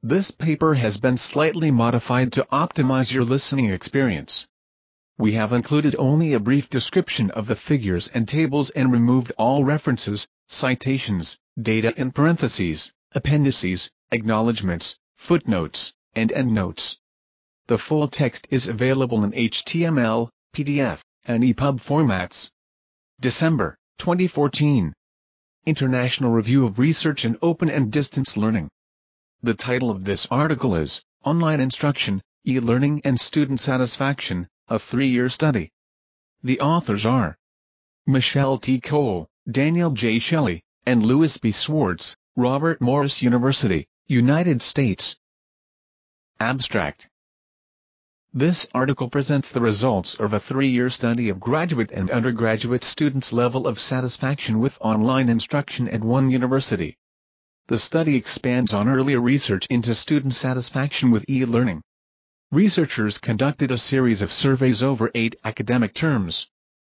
This paper has been slightly modified to optimize your listening experience. We have included only a brief description of the figures and tables and removed all references, citations, data in parentheses, appendices, acknowledgments, footnotes, and endnotes. The full text is available in HTML, PDF, and EPUB formats. December 2014. International Review of Research in Open and Distance Learning. The title of this article is Online Instruction, E-Learning and Student Satisfaction, a 3-year study. The authors are Michelle T. Cole, Daniel J. Shelley, and Louis B. Swartz, Robert Morris University, United States. Abstract. This article presents the results of a 3-year study of graduate and undergraduate students' level of satisfaction with online instruction at one university. The study expands on earlier research into student satisfaction with e-learning. Researchers conducted a series of surveys over 8 academic terms.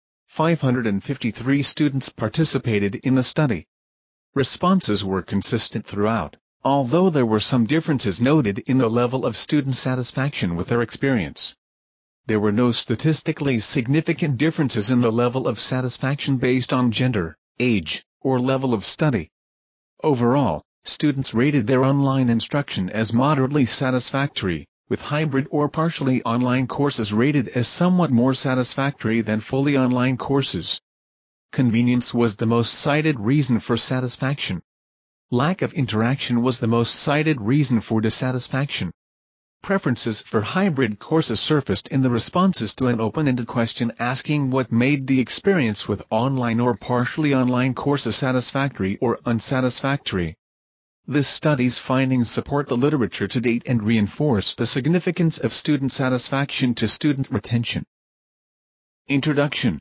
553 students participated in the study. Responses were consistent throughout, although there were some differences noted in the level of student satisfaction with their experience. There were no statistically significant differences in the level of satisfaction based on gender, age, or level of study. Overall, students rated their online instruction as moderately satisfactory, with hybrid or partially online courses rated as somewhat more satisfactory than fully online courses. Convenience was the most cited reason for satisfaction. Lack of interaction was the most cited reason for dissatisfaction. Preferences for hybrid courses surfaced in the responses to an open-ended question asking what made the experience with online or partially online courses satisfactory or unsatisfactory. This study's findings support the literature to date and reinforce the significance of student satisfaction to student retention. Introduction.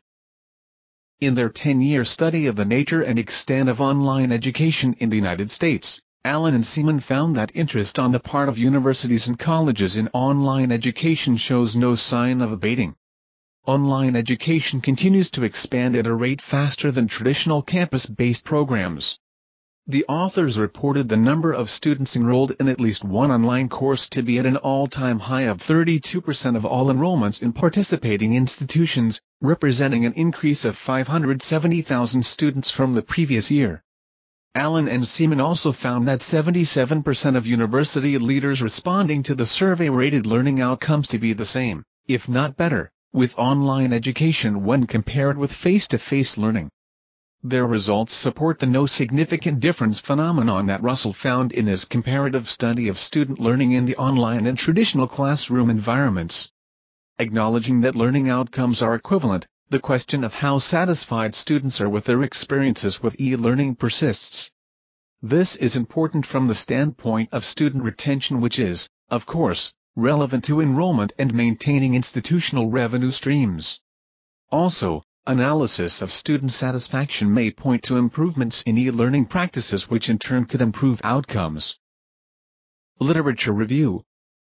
In their 10-year study of the nature and extent of online education in the United States, Allen and Seaman found that interest on the part of universities and colleges in online education shows no sign of abating. Online education continues to expand at a rate faster than traditional campus-based programs. The authors reported the number of students enrolled in at least one online course to be at an all-time high of 32% of all enrollments in participating institutions, representing an increase of 570,000 students from the previous year. Allen and Seaman also found that 77% of university leaders responding to the survey rated learning outcomes to be the same, if not better, with online education when compared with face-to-face learning. Their results support the no significant difference phenomenon that Russell found in his comparative study of student learning in the online and traditional classroom environments. Acknowledging that learning outcomes are equivalent, the question of how satisfied students are with their experiences with e-learning persists. This is important from the standpoint of student retention, which is, of course, relevant to enrollment and maintaining institutional revenue streams. Also, analysis of student satisfaction may point to improvements in e-learning practices which in turn could improve outcomes. Literature review.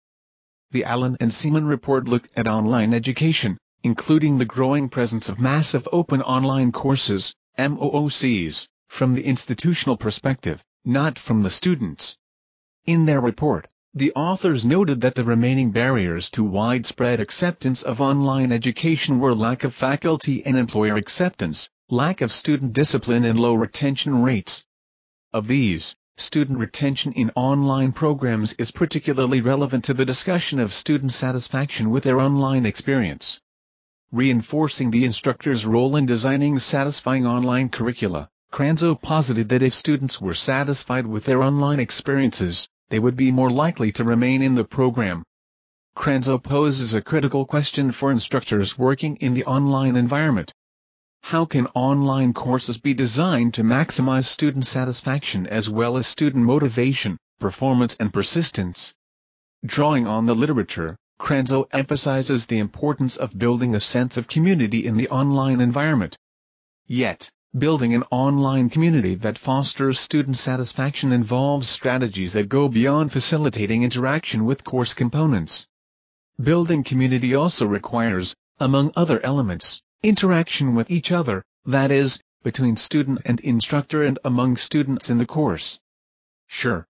The Allen and Seaman report looked at online education, including the growing presence of massive open online courses, MOOCs, from the institutional perspective, not from the students. In their report, the authors noted that the remaining barriers to widespread acceptance of online education were lack of faculty and employer acceptance, lack of student discipline and low retention rates. Of these, student retention in online programs is particularly relevant to the discussion of student satisfaction with their online experience. Reinforcing the instructor's role in designing satisfying online curricula, Kranzo posited that if students were satisfied with their online experiences, they would be more likely to remain in the program. Kranzo poses a critical question for instructors working in the online environment. How can online courses be designed to maximize student satisfaction as well as student motivation, performance and persistence? Drawing on the literature, Kranzo emphasizes the importance of building a sense of community in the online environment. Yet, building an online community that fosters student satisfaction involves strategies that go beyond facilitating interaction with course components. Building community also requires, among other elements, interaction with each other, that is, between student and instructor and among students in the course. Sure,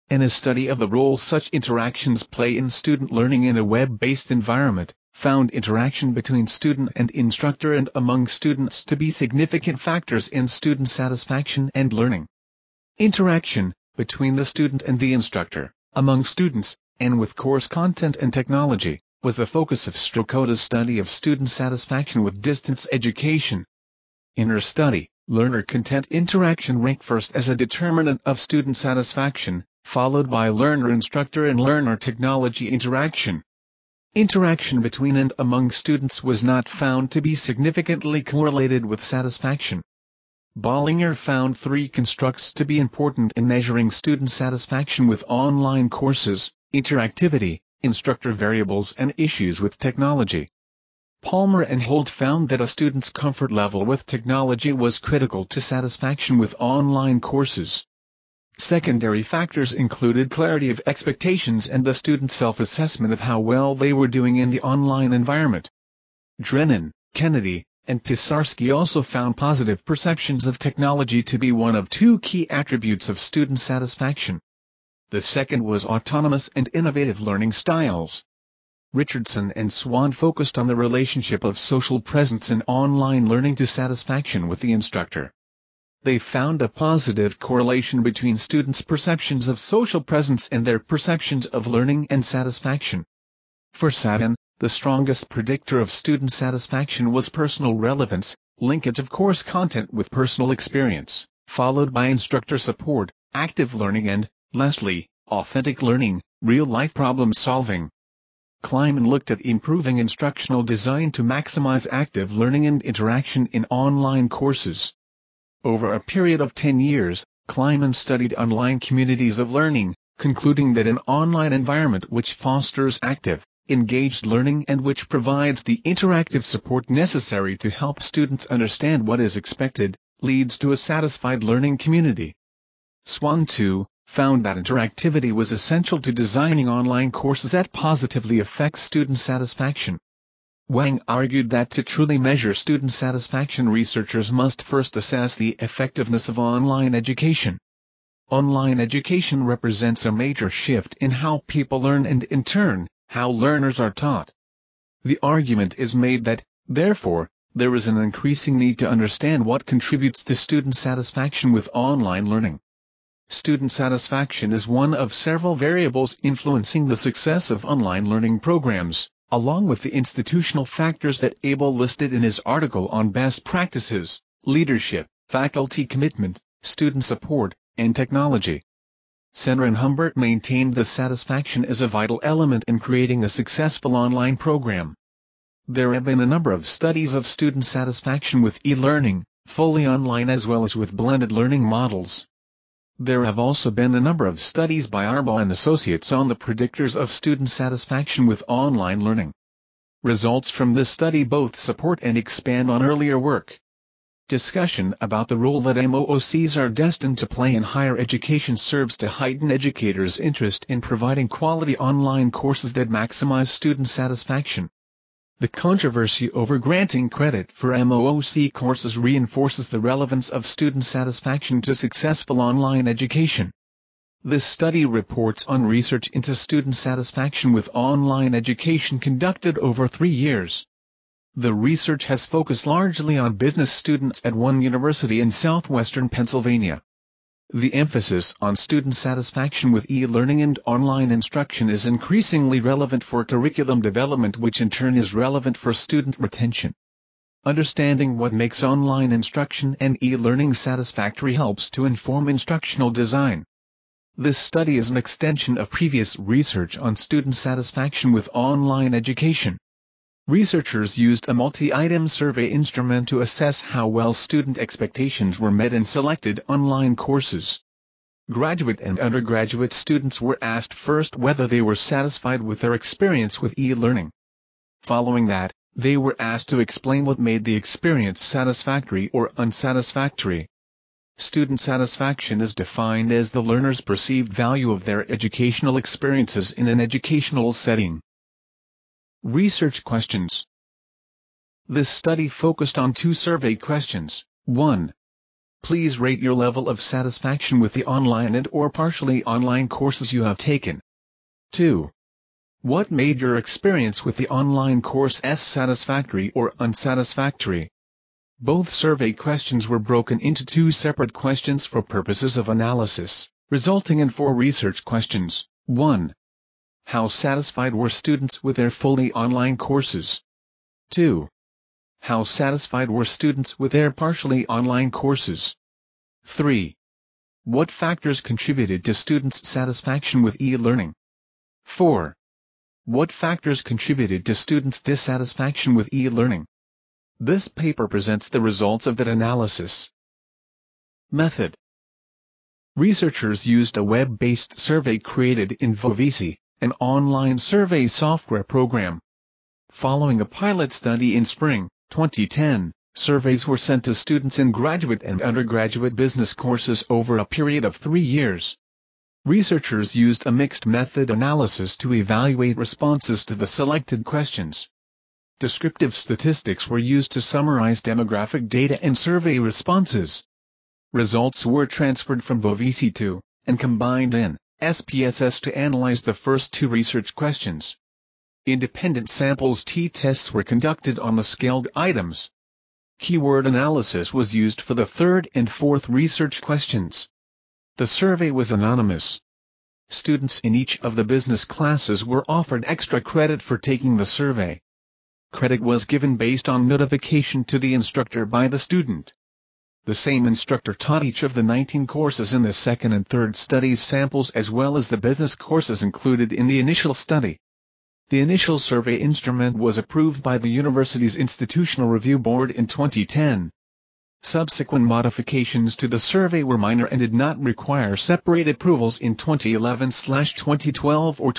and a study of the role such interactions play in student learning in a web-based environment, found interaction between student and instructor and among students to be significant factors in student satisfaction and learning. Interaction between the student and the instructor, among students, and with course content and technology, was the focus of Strokota's study of student satisfaction with distance education. In her study, learner-content interaction ranked first as a determinant of student satisfaction, followed by learner-instructor and learner-technology interaction. Interaction between and among students was not found to be significantly correlated with satisfaction. Bollinger found three constructs to be important in measuring student satisfaction with online courses: interactivity, instructor variables, and issues with technology. Palmer and Holt found that a student's comfort level with technology was critical to satisfaction with online courses. Secondary factors included clarity of expectations and the student's self-assessment of how well they were doing in the online environment. Drennan, Kennedy, and Pisarski also found positive perceptions of technology to be one of two key attributes of student satisfaction. The second was autonomous and innovative learning styles. Richardson and Swan focused on the relationship of social presence in online learning to satisfaction with the instructor. They found a positive correlation between students' perceptions of social presence and their perceptions of learning and satisfaction. For Savin, the strongest predictor of student satisfaction was personal relevance, linkage of course content with personal experience, followed by instructor support, active learning, and, lastly, authentic learning, real-life problem solving. Kleiman looked at improving instructional design to maximize active learning and interaction in online courses. Over a period of 10 years, Kleiman studied online communities of learning, concluding that an online environment which fosters active, engaged learning and which provides the interactive support necessary to help students understand what is expected, leads to a satisfied learning community. Swan, too, found that interactivity was essential to designing online courses that positively affect student satisfaction. Wang argued that to truly measure student satisfaction, researchers must first assess the effectiveness of online education. Online education represents a major shift in how people learn and, in turn, how learners are taught. The argument is made that, therefore, there is an increasing need to understand what contributes to student satisfaction with online learning. Student satisfaction is one of several variables influencing the success of online learning programs, along with the institutional factors that Abel listed in his article on best practices, leadership, faculty commitment, student support, and technology. Senra and Humbert maintained that satisfaction is a vital element in creating a successful online program. There have been a number of studies of student satisfaction with e-learning, fully online as well as with blended learning models. There have also been a number of studies by Arbaugh and Associates on the predictors of student satisfaction with online learning. Results from this study both support and expand on earlier work. Discussion about the role that MOOCs are destined to play in higher education serves to heighten educators' interest in providing quality online courses that maximize student satisfaction. The controversy over granting credit for MOOC courses reinforces the relevance of student satisfaction to successful online education. This study reports on research into student satisfaction with online education conducted over 3 years. The research has focused largely on business students at one university in southwestern Pennsylvania. The emphasis on student satisfaction with e-learning and online instruction is increasingly relevant for curriculum development, which in turn is relevant for student retention. Understanding what makes online instruction and e-learning satisfactory helps to inform instructional design. This study is an extension of previous research on student satisfaction with online education. Researchers used a multi-item survey instrument to assess how well student expectations were met in selected online courses. Graduate and undergraduate students were asked first whether they were satisfied with their experience with e-learning. Following that, they were asked to explain what made the experience satisfactory or unsatisfactory. Student satisfaction is defined as the learner's perceived value of their educational experiences in an educational setting. Research questions. This study focused on 2 survey questions. 1. Please rate your level of satisfaction with the online and/or partially online courses you have taken. 2. What made your experience with the online course satisfactory or unsatisfactory? Both survey questions were broken into 2 separate questions for purposes of analysis, resulting in 4 research questions. 1. How satisfied were students with their fully online courses? 2. How satisfied were students with their partially online courses? 3. What factors contributed to students' satisfaction with e-learning? 4. What factors contributed to students' dissatisfaction with e-learning? This paper presents the results of that analysis. Method. Researchers used a web-based survey created in Vovisi, an online survey software program. Following a pilot study in spring 2010, surveys were sent to students in graduate and undergraduate business courses over a period of 3 years. Researchers used a mixed method analysis to evaluate responses to the selected questions. Descriptive statistics were used to summarize demographic data and survey responses. Results were transferred from Vovisi to, and combined in, SPSS to analyze the first 2 research questions. Independent samples t-tests were conducted on the scaled items. Keyword analysis was used for the 3rd and 4th research questions. The survey was anonymous. Students in each of the business classes were offered extra credit for taking the survey. Credit was given based on notification to the instructor by the student. The same instructor taught each of the 19 courses in the 2nd and 3rd studies samples as well as the business courses included in the initial study. The initial survey instrument was approved by the university's Institutional Review Board in 2010. Subsequent modifications to the survey were minor and did not require separate approvals in 2011/2012 or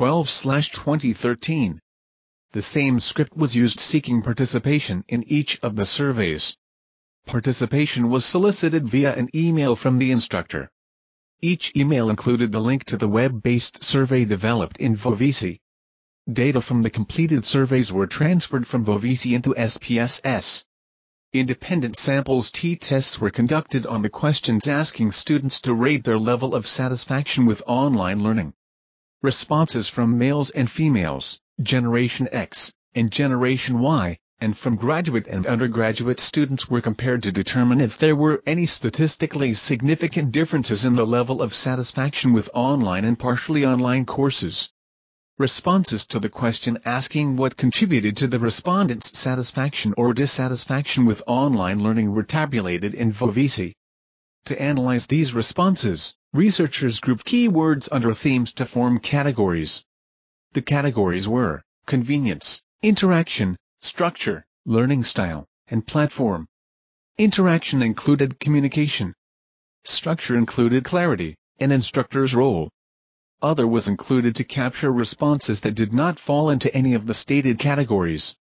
2012/2013. The same script was used seeking participation in each of the surveys. Participation was solicited via an email from the instructor. Each email included the link to the web-based survey developed in Vovisi. Data from the completed surveys were transferred from Vovisi into SPSS. Independent samples t-tests were conducted on the questions asking students to rate their level of satisfaction with online learning. Responses from males and females, Generation X, and Generation Y, and from graduate and undergraduate students were compared to determine if there were any statistically significant differences in the level of satisfaction with online and partially online courses. Responses to the question asking what contributed to the respondents' satisfaction or dissatisfaction with online learning were tabulated in Vovisi. To analyze these responses, researchers grouped keywords under themes to form categories. The categories were convenience, interaction, structure, learning style, and platform. Interaction included communication. Structure included clarity, an instructor's role. Other was included to capture responses that did not fall into any of the stated categories.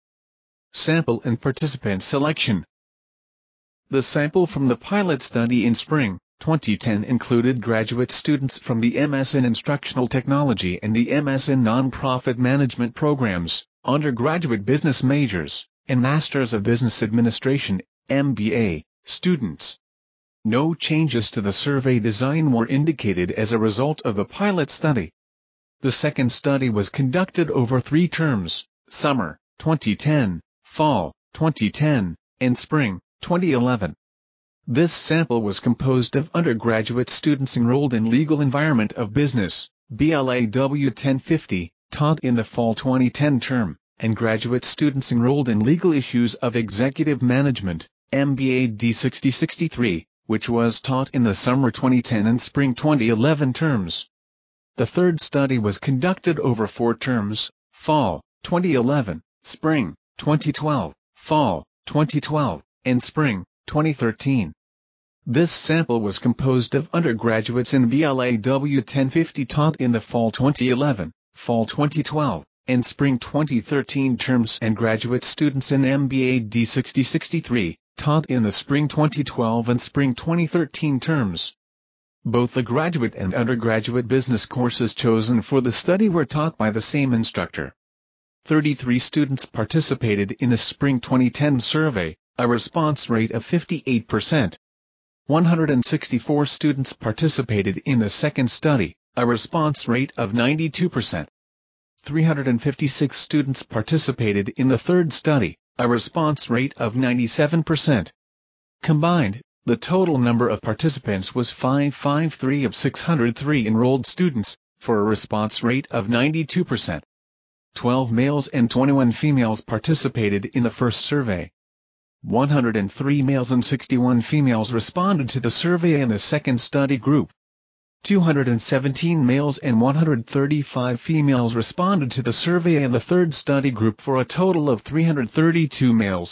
Sample and participant selection. The sample from the pilot study in spring 2010 included graduate students from the MS in Instructional Technology and the MS in Nonprofit Management programs, undergraduate business majors, and Masters of Business Administration, MBA, students. No changes to the survey design were indicated as a result of the pilot study. The second study was conducted over 3 terms, summer 2010, fall 2010, and spring 2011. This sample was composed of undergraduate students enrolled in Legal Environment of Business, BLAW 1050, taught in the fall 2010 term, and graduate students enrolled in Legal Issues of Executive Management, MBA D6063, which was taught in the summer 2010 and spring 2011 terms. The third study was conducted over 4 terms, fall 2011, spring 2012, fall 2012, and spring 2013. This sample was composed of undergraduates in BLAW 1050 taught in the fall 2011, fall 2012, and spring 2013 terms and graduate students in MBA D6063, taught in the spring 2012 and spring 2013 terms. Both the graduate and undergraduate business courses chosen for the study were taught by the same instructor. 33 students participated in the spring 2010 survey, a response rate of 58%. 164 students participated in the second study, a response rate of 92%. 356 students participated in the third study, a response rate of 97%. Combined, the total number of participants was 553 of 603 enrolled students, for a response rate of 92%. 12 males and 21 females participated in the first survey. 103 males and 61 females responded to the survey in the second study group. 217 males and 135 females responded to the survey in the third study group for a total of 332 males,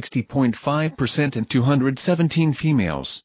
60.5% and 217 females,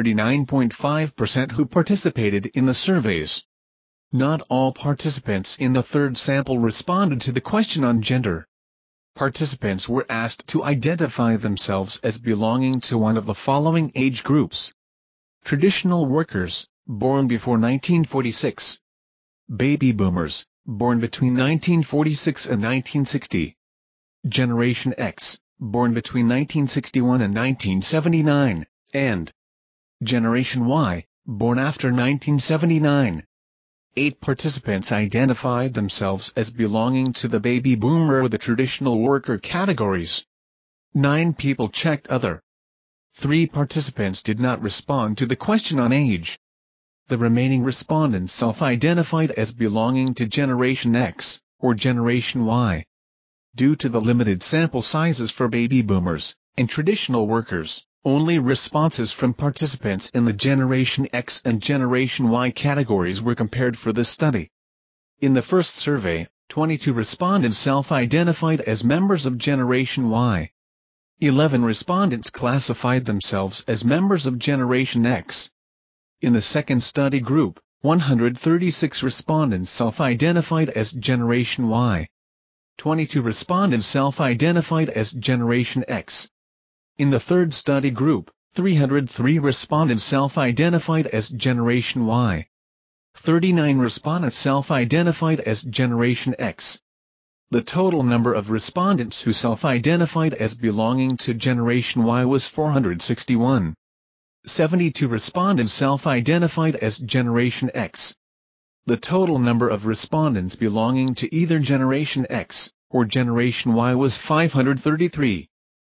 39.5% who participated in the surveys. Not all participants in the third sample responded to the question on gender. Participants were asked to identify themselves as belonging to one of the following age groups: traditional workers, born before 1946; baby boomers, born between 1946 and 1960; Generation X, born between 1961 and 1979, and Generation Y, born after 1979. 8 participants identified themselves as belonging to the baby boomer or the traditional worker categories. 9 people checked other. 3 participants did not respond to the question on age. The remaining respondents self-identified as belonging to Generation X, or Generation Y. Due to the limited sample sizes for baby boomers and traditional workers, only responses from participants in the Generation X and Generation Y categories were compared for this study. In the first survey, 22 respondents self-identified as members of Generation Y. 11 respondents classified themselves as members of Generation X. In the second study group, 136 respondents self-identified as Generation Y. 22 respondents self-identified as Generation X. In the third study group, 303 respondents self-identified as Generation Y. 39 respondents self-identified as Generation X. The total number of respondents who self-identified as belonging to Generation Y was 461. 72 respondents self-identified as Generation X. The total number of respondents belonging to either Generation X or Generation Y was 533.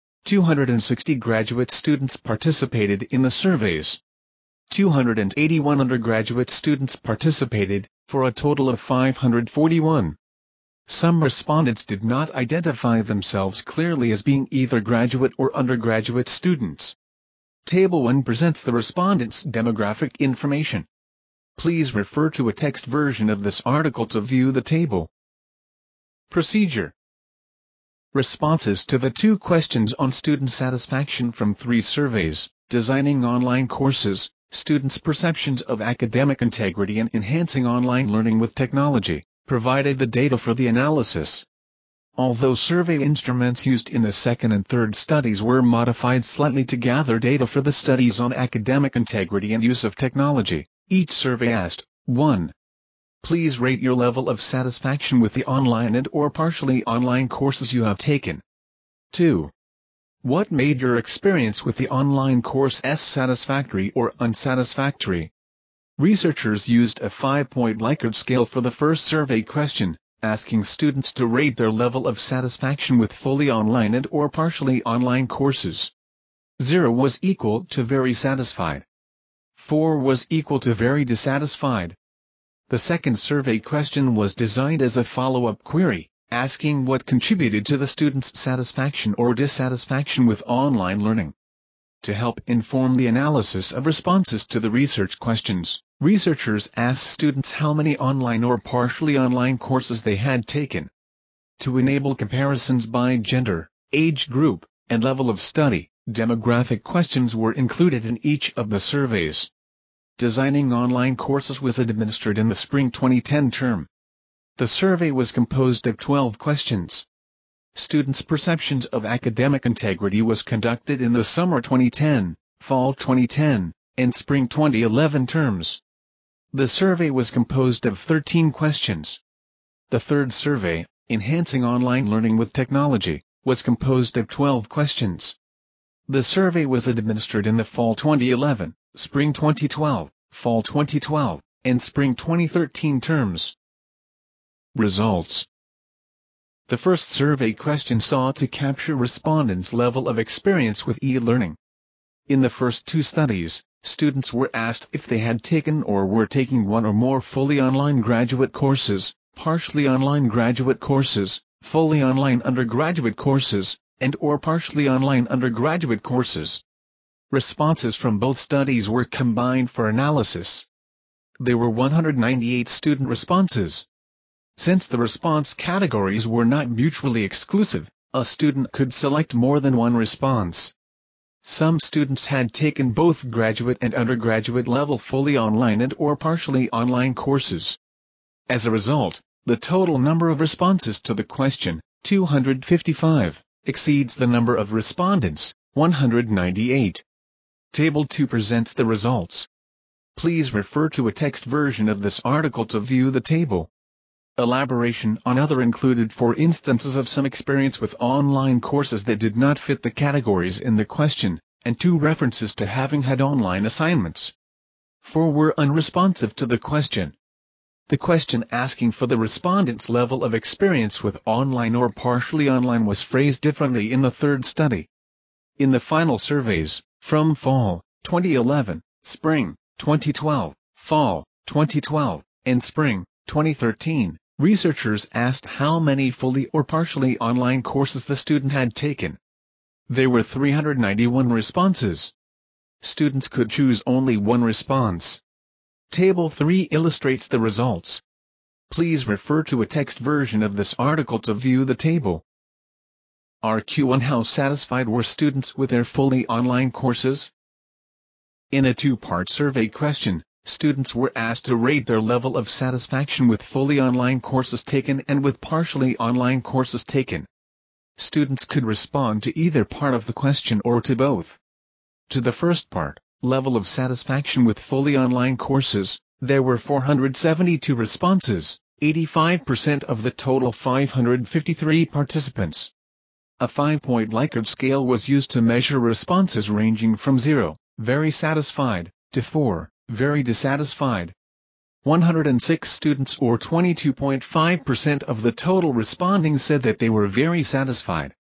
260 graduate students participated in the surveys. 281 undergraduate students participated, for a total of 541. Some respondents did not identify themselves clearly as being either graduate or undergraduate students. Table 1 presents the respondents' demographic information. Please refer to a text version of this article to view the table. Procedure. Responses to the 2 questions on student satisfaction from 3 surveys: designing online courses, students' perceptions of academic integrity, and enhancing online learning with technology, provided the data for the analysis. Although survey instruments used in the second and third studies were modified slightly to gather data for the studies on academic integrity and use of technology, each survey asked: 1. Please rate your level of satisfaction with the online and/or partially online courses you have taken. 2. What made your experience with the online course satisfactory or unsatisfactory? Researchers used a 5-point Likert scale for the first survey question, asking students to rate their level of satisfaction with fully online and/or partially online courses. 0 was equal to very satisfied. 4 was equal to very dissatisfied. The second survey question was designed as a follow-up query, asking what contributed to the students' satisfaction or dissatisfaction with online learning. To help inform the analysis of responses to the research questions, researchers asked students how many online or partially online courses they had taken. To enable comparisons by gender, age group, and level of study, demographic questions were included in each of the surveys. Designing online courses was administered in the spring 2010 term. The survey was composed of 12 questions. Students' perceptions of academic integrity was conducted in the summer 2010, fall 2010, and spring 2011 terms. The survey was composed of 13 questions. The third survey, Enhancing Online Learning with Technology, was composed of 12 questions. The survey was administered in the fall 2011, Spring 2012, Fall 2012, and Spring 2013 terms. Results. The first survey question sought to capture respondents' level of experience with e-learning. In the first two studies, students were asked if they had taken or were taking one or more fully online graduate courses, partially online graduate courses, fully online undergraduate courses, and/or partially online undergraduate courses. Responses from both studies were combined for analysis. There were 198 student responses. Since the response categories were not mutually exclusive, a student could select more than one response. Some students had taken both graduate and undergraduate level fully online and/or partially online courses. As a result, the total number of responses to the question, 255, exceeds the number of respondents, 198. Table 2 presents the results. Please refer to a text version of this article to view the table. Elaboration on other included 4 instances of some experience with online courses that did not fit the categories in the question, and 2 references to having had online assignments. 4 were unresponsive to the question. The question asking for the respondent's level of experience with online or partially online was phrased differently in the third study. In the final surveys, from Fall 2011, Spring 2012, Fall 2012, and Spring 2013, researchers asked how many fully or partially online courses the student had taken. There were 391 responses. Students could choose only one response. Table 3 illustrates the results. Please refer to a text version of this article to view the table. RQ1 How satisfied were students with their fully online courses? In a 2-part survey question, students were asked to rate their level of satisfaction with fully online courses taken and with partially online courses taken. Students could respond to either part of the question or to both. To the first part, level of satisfaction with fully online courses, there were 472 responses, 85% of the total 553 participants. A 5-point Likert scale was used to measure responses ranging from 0, very satisfied, to 4, very dissatisfied. 106 students or 22.5% of the total responding said that they were very satisfied.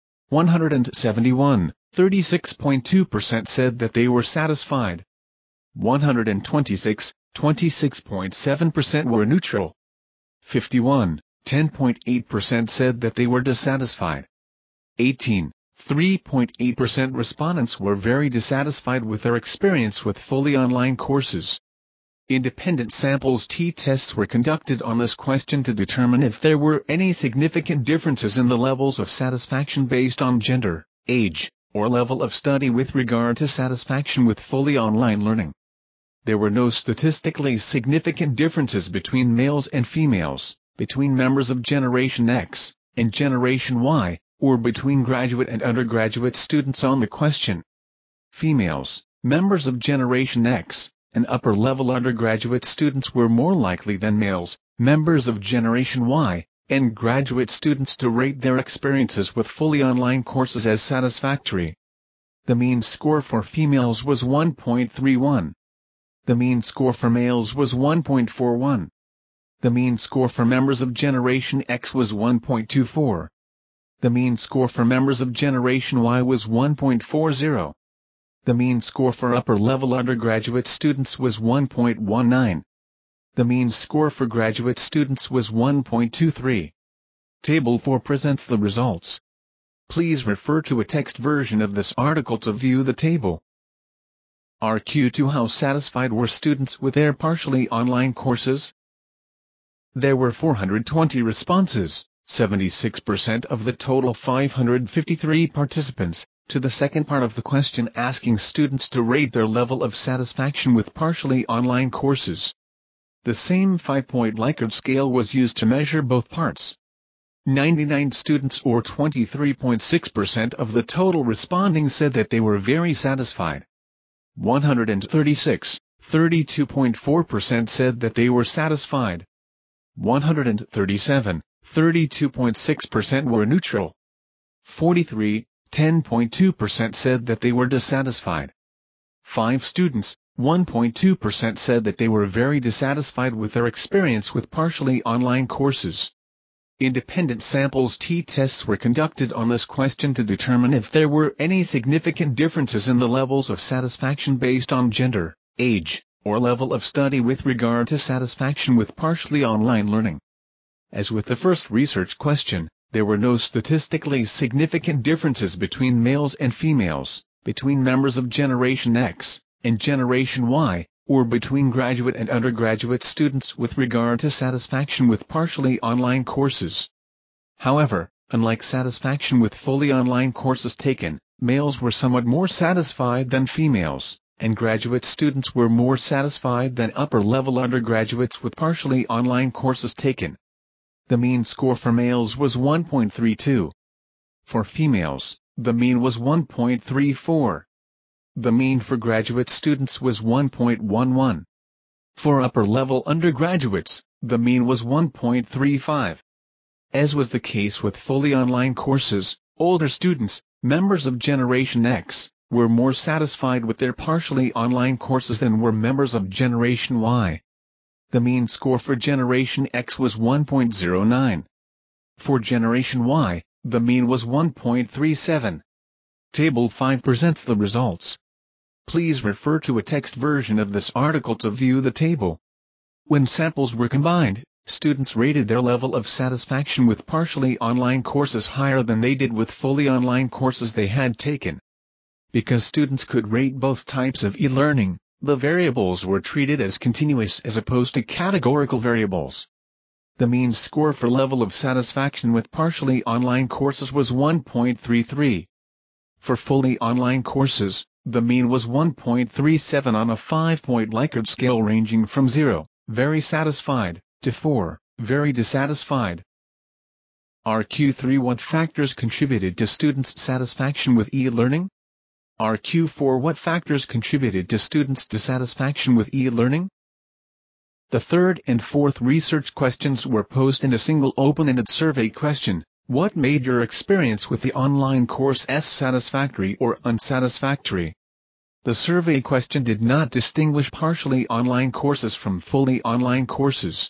171, 36.2% said that they were satisfied. 126, 26.7% were neutral. 51, 10.8% said that they were dissatisfied. 18, 3.8% respondents were very dissatisfied with their experience with fully online courses. Independent samples t-tests were conducted on this question to determine if there were any significant differences in the levels of satisfaction based on gender, age, or level of study with regard to satisfaction with fully online learning. There were no statistically significant differences between males and females, between members of Generation X and Generation Y, or between graduate and undergraduate students on the question. Females, members of Generation X, and upper-level undergraduate students were more likely than males, members of Generation Y, and graduate students to rate their experiences with fully online courses as satisfactory. The mean score for females was 1.31. The mean score for males was 1.41. The mean score for members of Generation X was 1.24. The mean score for members of Generation Y was 1.40. The mean score for upper-level undergraduate students was 1.19. The mean score for graduate students was 1.23. Table 4 presents the results. Please refer to a text version of this article to view the table. RQ2 How satisfied were students with their partially online courses? There were 420 responses, 76% of the total 553 participants, to the second part of the question asking students to rate their level of satisfaction with partially online courses. The same 5-point Likert scale was used to measure both parts. 99 students or 23.6% of the total responding said that they were very satisfied. 136, 32.4% said that they were satisfied. 137, 32.6% were neutral. 43, 10.2% said that they were dissatisfied. 5 students, 1.2% said that they were very dissatisfied with their experience with partially online courses. Independent samples t-tests were conducted on this question to determine if there were any significant differences in the levels of satisfaction based on gender, age, or level of study with regard to satisfaction with partially online learning. As with the first research question, there were no statistically significant differences between males and females, between members of Generation X and Generation Y, or between graduate and undergraduate students with regard to satisfaction with partially online courses. However, unlike satisfaction with fully online courses taken, males were somewhat more satisfied than females, and graduate students were more satisfied than upper-level undergraduates with partially online courses taken. The mean score for males was 1.32. For females, the mean was 1.34. The mean for graduate students was 1.11. For upper-level undergraduates, the mean was 1.35. As was the case with fully online courses, older students, members of Generation X, were more satisfied with their partially online courses than were members of Generation Y. The mean score for Generation X was 1.09. For Generation Y, the mean was 1.37. Table 5 presents the results. Please refer to a text version of this article to view the table. When samples were combined, students rated their level of satisfaction with partially online courses higher than they did with fully online courses they had taken. Because students could rate both types of e-learning, the variables were treated as continuous as opposed to categorical variables. The mean score for level of satisfaction with partially online courses was 1.33. For fully online courses, the mean was 1.37 on a 5-point Likert scale ranging from 0, very satisfied, to 4, very dissatisfied. RQ3 What factors contributed to students' satisfaction with e-learning? RQ4 What factors contributed to students' dissatisfaction with e-learning? The third and fourth research questions were posed in a single open-ended survey question. What made your experience with the online course satisfactory or unsatisfactory? The survey question did not distinguish partially online courses from fully online courses.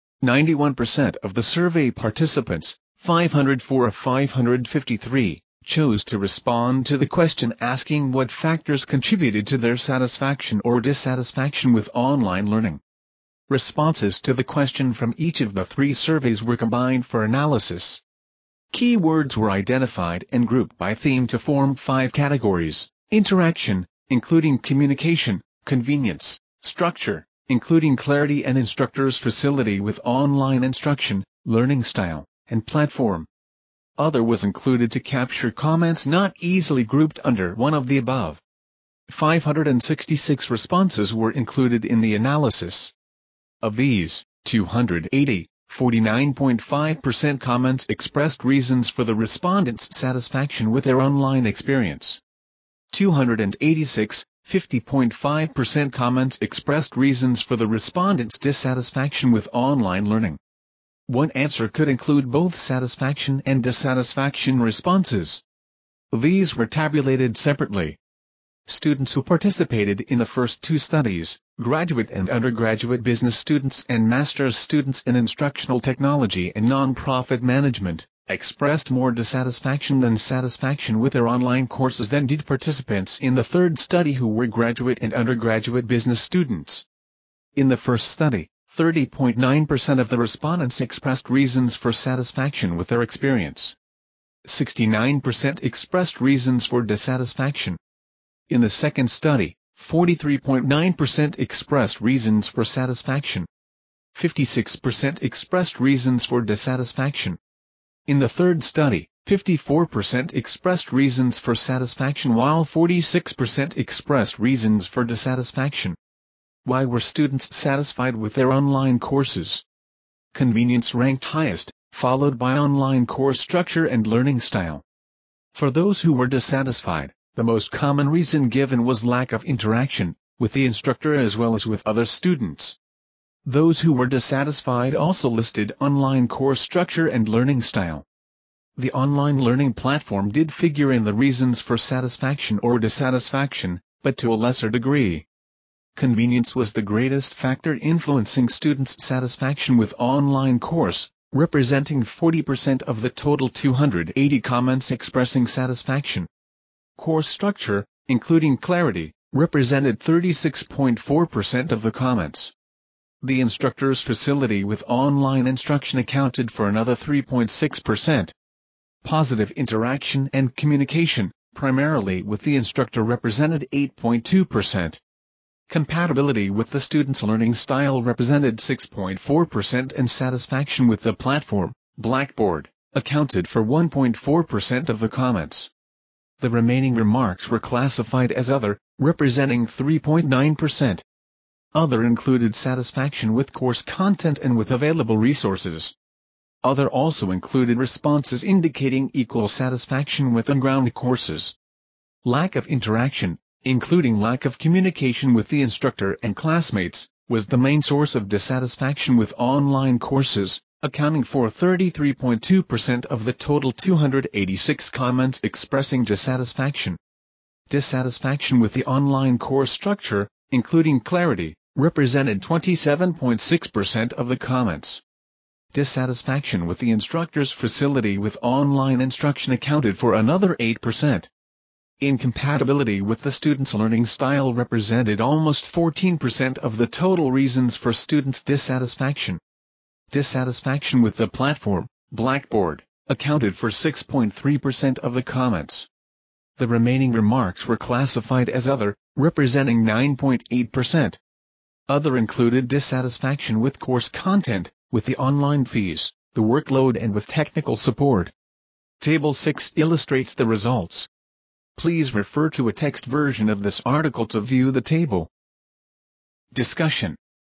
91% of the survey participants, 504 of 553, chose to respond to the question asking what factors contributed to their satisfaction or dissatisfaction with online learning. Responses to the question from each of the three surveys were combined for analysis. Keywords were identified and grouped by theme to form 5 categories: interaction, including communication; convenience; structure, including clarity and instructor's facility with online instruction; learning style; and platform. Other was included to capture comments not easily grouped under one of the above. 566 responses were included in the analysis. Of these, 280, 49.5% comments expressed reasons for the respondents' satisfaction with their online experience. 286, 50.5% comments expressed reasons for the respondents' dissatisfaction with online learning. One answer could include both satisfaction and dissatisfaction responses. These were tabulated separately. Students who participated in the first 2 studies, graduate and undergraduate business students and master's students in instructional technology and nonprofit management, expressed more dissatisfaction than satisfaction with their online courses than did participants in the third study who were graduate and undergraduate business students. In the first study, 30.9% of the respondents expressed reasons for satisfaction with their experience. 69% expressed reasons for dissatisfaction. In the second study, 43.9% expressed reasons for satisfaction. 56% expressed reasons for dissatisfaction. In the third study, 54% expressed reasons for satisfaction while 46% expressed reasons for dissatisfaction. Why were students satisfied with their online courses? Convenience ranked highest, followed by online course structure and learning style. For those who were dissatisfied, the most common reason given was lack of interaction with the instructor as well as with other students. Those who were dissatisfied also listed online course structure and learning style. The online learning platform did figure in the reasons for satisfaction or dissatisfaction, but to a lesser degree. Convenience was the greatest factor influencing students' satisfaction with online course, representing 40% of the total 280 comments expressing satisfaction. Course structure, including clarity, represented 36.4% of the comments. The instructor's facility with online instruction accounted for another 3.6%. Positive interaction and communication, primarily with the instructor, represented 8.2%. Compatibility with the student's learning style represented 6.4%, and satisfaction with the platform, Blackboard, accounted for 1.4% of the comments. The remaining remarks were classified as Other, representing 3.9%. Other included satisfaction with course content and with available resources. Other also included responses indicating equal satisfaction with on-ground courses. Lack of interaction, including lack of communication with the instructor and classmates, was the main source of dissatisfaction with online courses, accounting for 33.2% of the total 286 comments expressing dissatisfaction. Dissatisfaction with the online course structure, including clarity, represented 27.6% of the comments. Dissatisfaction with the instructor's facility with online instruction accounted for another 8%. Incompatibility with the student's learning style represented almost 14% of the total reasons for students' dissatisfaction. Dissatisfaction with the platform, Blackboard, accounted for 6.3% of the comments. The remaining remarks were classified as Other, representing 9.8%. Other included dissatisfaction with course content, with the online fees, the workload, and with technical support. Table 6 illustrates the results. Please refer to a text version of this article to view the table. Discussion.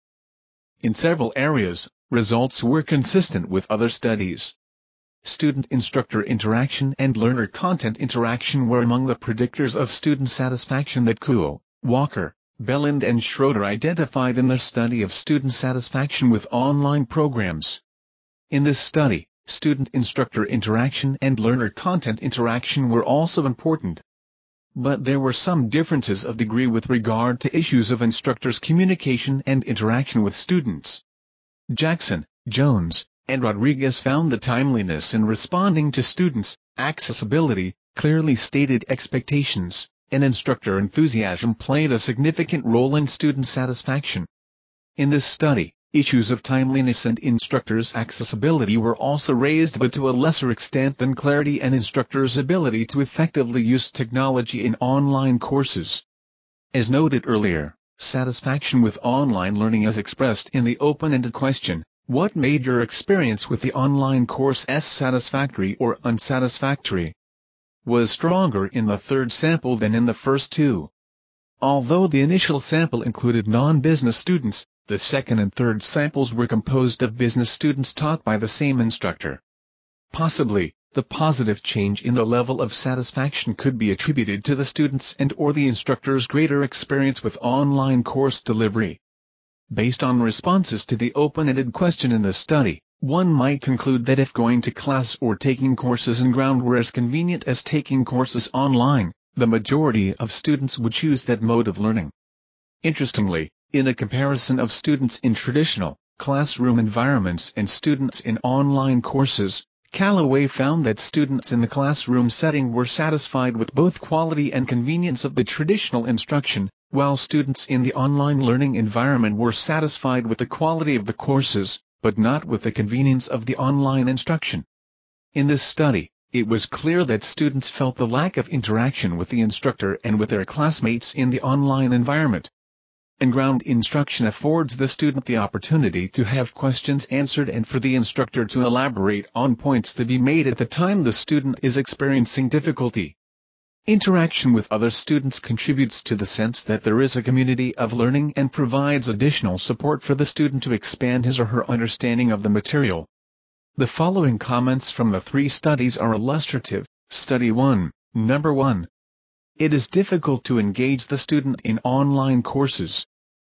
In several areas, results were consistent with other studies. Student-instructor interaction and learner-content interaction were among the predictors of student satisfaction that Kuo, Walker, Belland and Schroeder identified in their study of student satisfaction with online programs. In this study, student-instructor interaction and learner-content interaction were also important. But there were some differences of degree with regard to issues of instructors' communication and interaction with students. Jackson, Jones, and Rodriguez found the timeliness in responding to students, accessibility, clearly stated expectations, and instructor enthusiasm played a significant role in student satisfaction. In this study, issues of timeliness and instructors' accessibility were also raised, but to a lesser extent than clarity and instructors' ability to effectively use technology in online courses. As noted earlier, satisfaction with online learning as expressed in the open-ended question, "What made your experience with the online course satisfactory or unsatisfactory?" was stronger in the third sample than in the first two. Although the initial sample included non-business students, the second and third samples were composed of business students taught by the same instructor. Possibly, the positive change in the level of satisfaction could be attributed to the students and/or the instructor's greater experience with online course delivery. Based on responses to the open-ended question in the study, one might conclude that if going to class or taking courses on ground were as convenient as taking courses online, the majority of students would choose that mode of learning. Interestingly, in a comparison of students in traditional, classroom environments and students in online courses, Callaway found that students in the classroom setting were satisfied with both quality and convenience of the traditional instruction, while students in the online learning environment were satisfied with the quality of the courses, but not with the convenience of the online instruction. In this study, it was clear that students felt the lack of interaction with the instructor and with their classmates in the online environment. On-ground instruction affords the student the opportunity to have questions answered and for the instructor to elaborate on points to be made at the time the student is experiencing difficulty. Interaction with other students contributes to the sense that there is a community of learning and provides additional support for the student to expand his or her understanding of the material. The following comments from the three studies are illustrative. Study 1, Number 1. It is difficult to engage the student in online courses.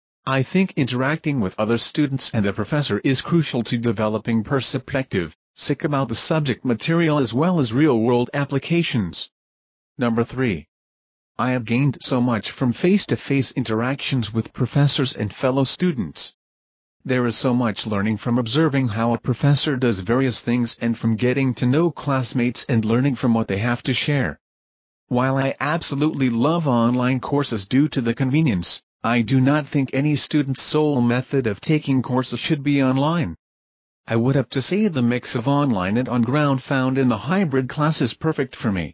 I think interacting with other students and the professor is crucial to developing perspective about the subject material as well as real-world applications. Number 3. I have gained so much from face-to-face interactions with professors and fellow students. There is so much learning from observing how a professor does various things and from getting to know classmates and learning from what they have to share. While I absolutely love online courses due to the convenience, I do not think any student's sole method of taking courses should be online. I would have to say the mix of online and on-ground found in the hybrid class is perfect for me.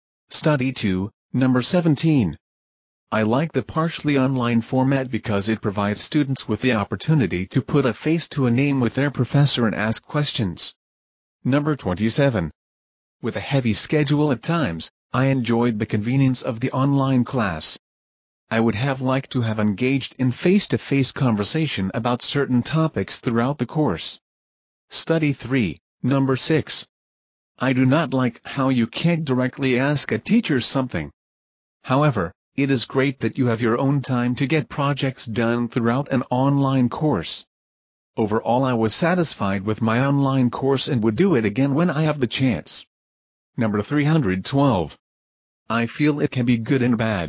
Study 2, number 17. I like the partially online format because it provides students with the opportunity to put a face to a name with their professor and ask questions. Number 27. With a heavy schedule at times, I enjoyed the convenience of the online class. I would have liked to have engaged in face-to-face conversation about certain topics throughout the course. Study 3, number 6. I do not like how you can't directly ask a teacher something. However, it is great that you have your own time to get projects done throughout an online course. Overall, I was satisfied with my online course and would do it again when I have the chance. Number 312. I feel it can be good and bad.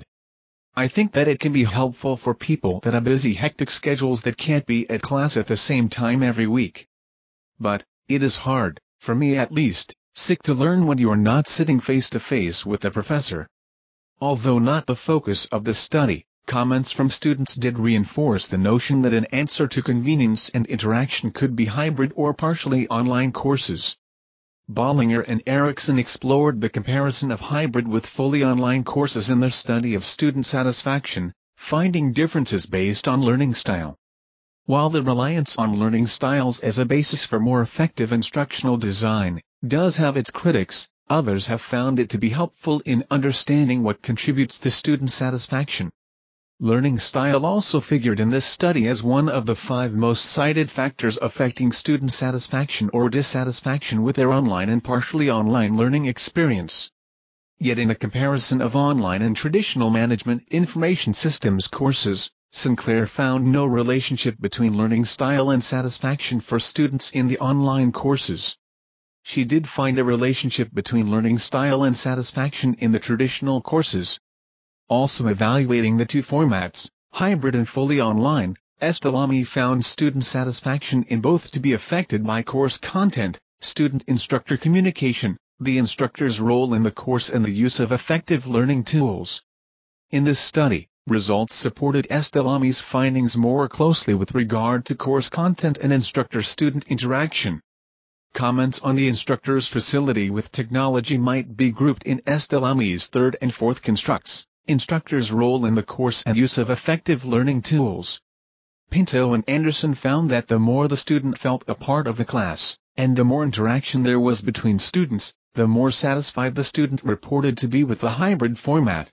I think that it can be helpful for people that have busy, hectic schedules that can't be at class at the same time every week. But it is hard, for me at least, to learn when you are not sitting face to face with the professor. Although not the focus of the study, comments from students did reinforce the notion that an answer to convenience and interaction could be hybrid or partially online courses. Bollinger and Erickson explored the comparison of hybrid with fully online courses in their study of student satisfaction, finding differences based on learning style. While the reliance on learning styles as a basis for more effective instructional design does have its critics, others have found it to be helpful in understanding what contributes to student satisfaction. Learning style also figured in this study as one of the 5 most cited factors affecting student satisfaction or dissatisfaction with their online and partially online learning experience. Yet in a comparison of online and traditional management information systems courses, Sinclair found no relationship between learning style and satisfaction for students in the online courses. She did find a relationship between learning style and satisfaction in the traditional courses. Also evaluating the two formats, hybrid and fully online, Estelami found student satisfaction in both to be affected by course content, student-instructor communication, the instructor's role in the course and the use of effective learning tools. In this study, results supported Estelami's findings more closely with regard to course content and instructor-student interaction. Comments on the instructor's facility with technology might be grouped in Estelami's third and fourth constructs, instructor's role in the course and use of effective learning tools. Pinto and Anderson found that the more the student felt a part of the class, and the more interaction there was between students, the more satisfied the student reported to be with the hybrid format.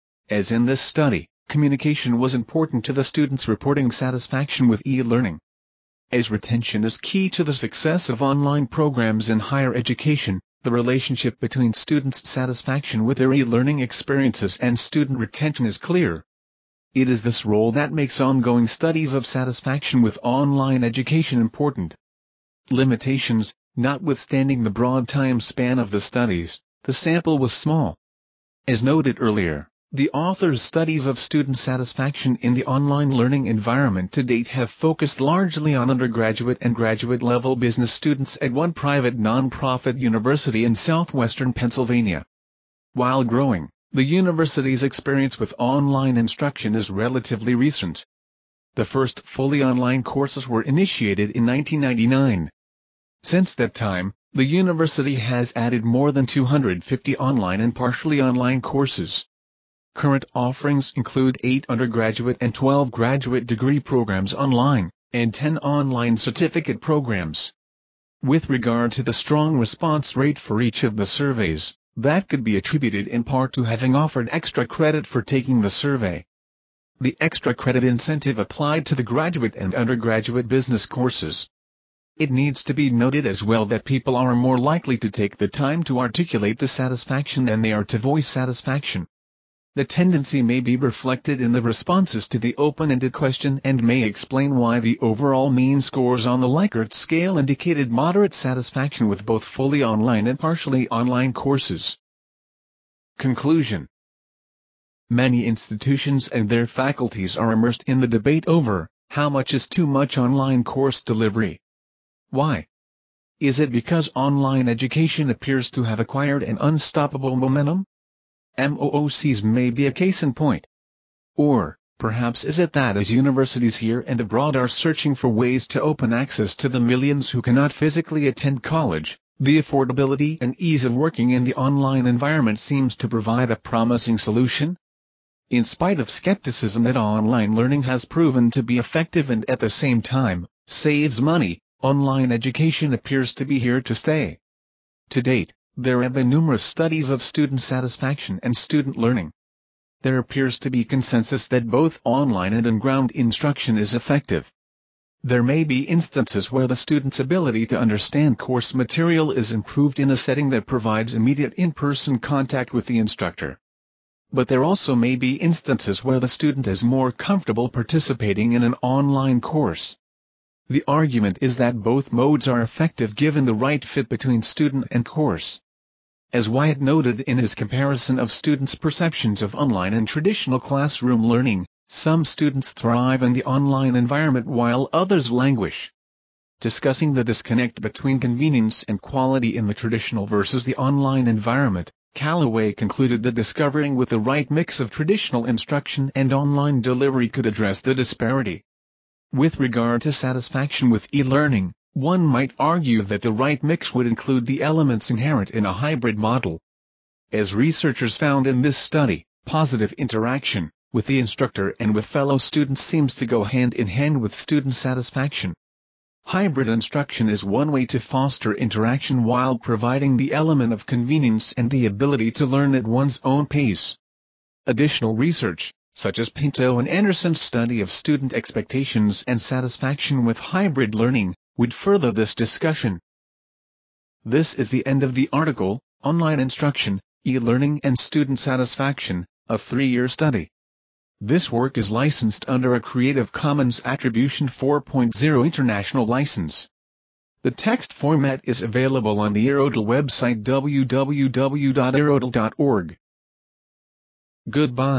As in this study, communication was important to the students reporting satisfaction with e-learning. As retention is key to the success of online programs in higher education, the relationship between students' satisfaction with their e-learning experiences and student retention is clear. It is this role that makes ongoing studies of satisfaction with online education important. Limitations: notwithstanding the broad time span of the studies, the sample was small. As noted earlier, the author's studies of student satisfaction in the online learning environment to date have focused largely on undergraduate and graduate-level business students at one private nonprofit university in southwestern Pennsylvania. While growing, the university's experience with online instruction is relatively recent. The first fully online courses were initiated in 1999. Since that time, the university has added more than 250 online and partially online courses. Current offerings include 8 undergraduate and 12 graduate degree programs online, and 10 online certificate programs. With regard to the strong response rate for each of the surveys, that could be attributed in part to having offered extra credit for taking the survey. The extra credit incentive applied to the graduate and undergraduate business courses. It needs to be noted as well that people are more likely to take the time to articulate dissatisfaction than they are to voice satisfaction. The tendency may be reflected in the responses to the open-ended question and may explain why the overall mean scores on the Likert scale indicated moderate satisfaction with both fully online and partially online courses. Conclusion. Many institutions and their faculties are immersed in the debate over how much is too much online course delivery. Why? Is it because online education appears to have acquired an unstoppable momentum? MOOCs may be a case in point. Or, perhaps is it that as universities here and abroad are searching for ways to open access to the millions who cannot physically attend college, the affordability and ease of working in the online environment seems to provide a promising solution? In spite of skepticism that online learning has proven to be effective and at the same time, saves money, online education appears to be here to stay. To date, there have been numerous studies of student satisfaction and student learning. There appears to be consensus that both online and on-ground instruction is effective. There may be instances where the student's ability to understand course material is improved in a setting that provides immediate in-person contact with the instructor. But there also may be instances where the student is more comfortable participating in an online course. The argument is that both modes are effective given the right fit between student and course. As Wyatt noted in his comparison of students' perceptions of online and traditional classroom learning, some students thrive in the online environment while others languish. Discussing the disconnect between convenience and quality in the traditional versus the online environment, Callaway concluded that discovering with the right mix of traditional instruction and online delivery could address the disparity. With regard to satisfaction with e-learning, one might argue that the right mix would include the elements inherent in a hybrid model. As researchers found in this study, positive interaction with the instructor and with fellow students seems to go hand in hand with student satisfaction. Hybrid instruction is one way to foster interaction while providing the element of convenience and the ability to learn at one's own pace. Additional research, such as Pinto and Anderson's study of student expectations and satisfaction with hybrid learning, would further this discussion. This is the end of the article, Online Instruction, E-Learning and Student Satisfaction, a 3-year study. This work is licensed under a Creative Commons Attribution 4.0 International License. The text format is available on the Earodel website www.earodel.org. Goodbye.